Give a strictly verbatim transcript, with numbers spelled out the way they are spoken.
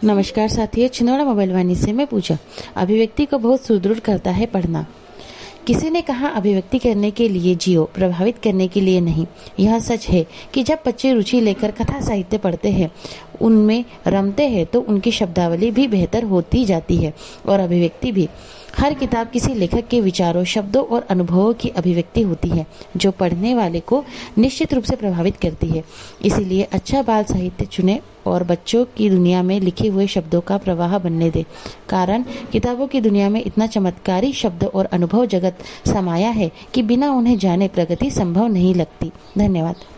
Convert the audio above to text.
नमस्कार साथियों, छिंदवाड़ा मोबाइल वाणी से मैं पूजा। अभिव्यक्ति को बहुत सुदृढ़ करता है पढ़ना। किसी ने कहा, अभिव्यक्ति करने के लिए जियो, प्रभावित करने के लिए नहीं। यह सच है कि जब बच्चे रुचि लेकर कथा साहित्य पढ़ते हैं, उनमें रमते हैं, तो उनकी शब्दावली भी बेहतर होती जाती है और अभिव्यक्ति भी। हर किताब किसी लेखक के विचारों, शब्दों और अनुभवों की अभिव्यक्ति होती है, जो पढ़ने वाले को निश्चित रूप से प्रभावित करती है। इसीलिए अच्छा बाल साहित्य चुने और बच्चों की दुनिया में लिखे हुए शब्दों का प्रवाह बनने दे। कारण किताबों की दुनिया में इतना चमत्कारी शब्द और अनुभव जगत समाया है कि बिना उन्हें जाने प्रगति संभव नहीं लगती। धन्यवाद।